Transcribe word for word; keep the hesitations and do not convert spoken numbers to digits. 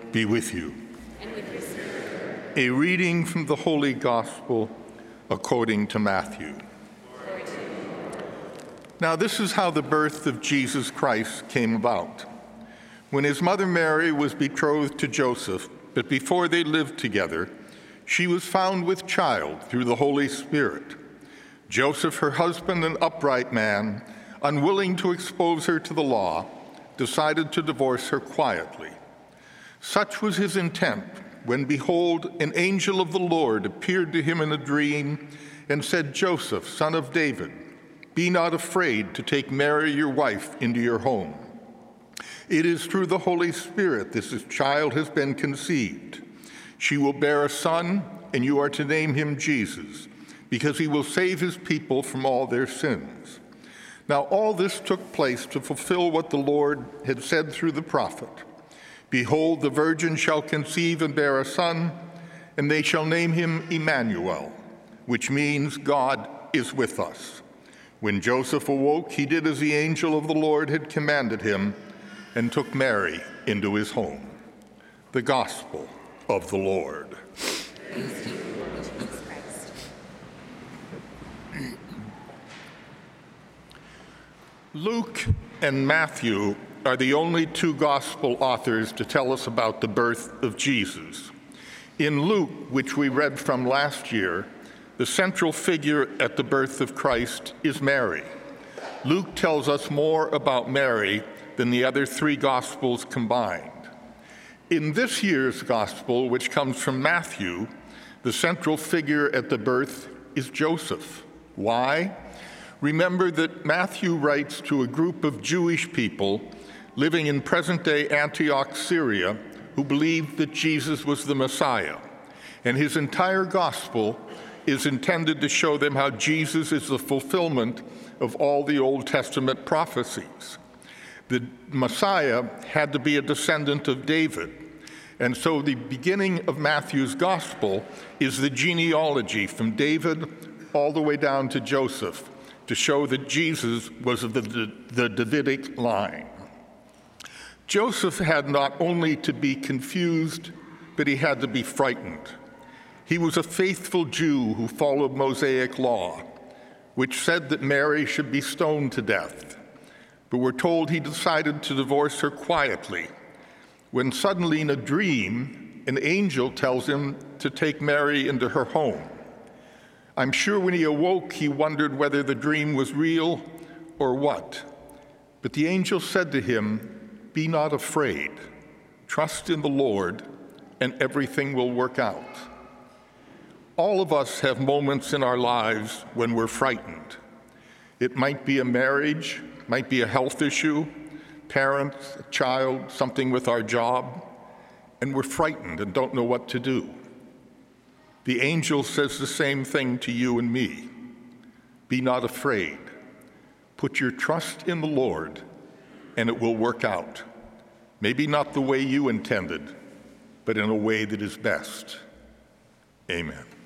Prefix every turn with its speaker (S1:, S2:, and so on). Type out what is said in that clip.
S1: be with you.
S2: And with your spirit.
S1: A reading from the Holy Gospel according to Matthew.
S2: Glory to you.
S1: Now this is how the birth of Jesus Christ came about. When his mother Mary was betrothed to Joseph, but before they lived together, she was found with child through the Holy Spirit. Joseph, her husband, an upright man, unwilling to expose her to the law, decided to divorce her quietly. Such was his intent when, behold, an angel of the Lord appeared to him in a dream and said, "Joseph, son of David, be not afraid to take Mary, your wife, into your home. It is through the Holy Spirit this child has been conceived. She will bear a son, and you are to name him Jesus, because he will save his people from all their sins." Now all this took place to fulfill what the Lord had said through the prophet. "Behold, the virgin shall conceive and bear a son, and they shall name him Emmanuel," which means God is with us. When Joseph awoke, he did as the angel of the Lord had commanded him and took Mary into his home. The Gospel of the Lord.
S2: Praise to you, Lord Jesus Christ.
S1: Luke and Matthew are the only two gospel authors to tell us about the birth of Jesus. In Luke, which we read from last year, the central figure at the birth of Christ is Mary. Luke tells us more about Mary than the other three gospels combined. In this year's gospel, which comes from Matthew, the central figure at the birth is Joseph. Why? Remember that Matthew writes to a group of Jewish people living in present-day Antioch, Syria, who believed that Jesus was the Messiah. And his entire gospel is intended to show them how Jesus is the fulfillment of all the Old Testament prophecies. The Messiah had to be a descendant of David. And so the beginning of Matthew's gospel is the genealogy from David all the way down to Joseph, to show that Jesus was of the, the, the Davidic line. Joseph had not only to be confused, but he had to be frightened. He was a faithful Jew who followed Mosaic law, which said that Mary should be stoned to death. But we're told he decided to divorce her quietly, when suddenly in a dream, an angel tells him to take Mary into her home. I'm sure when he awoke, he wondered whether the dream was real or what. But the angel said to him, "Be not afraid. Trust in the Lord, and everything will work out." All of us have moments in our lives when we're frightened. It might be a marriage, might be a health issue, parents, a child, something with our job, and we're frightened and don't know what to do. The angel says the same thing to you and me. Be not afraid. Put your trust in the Lord, and it will work out. Maybe not the way you intended, but in a way that is best. Amen.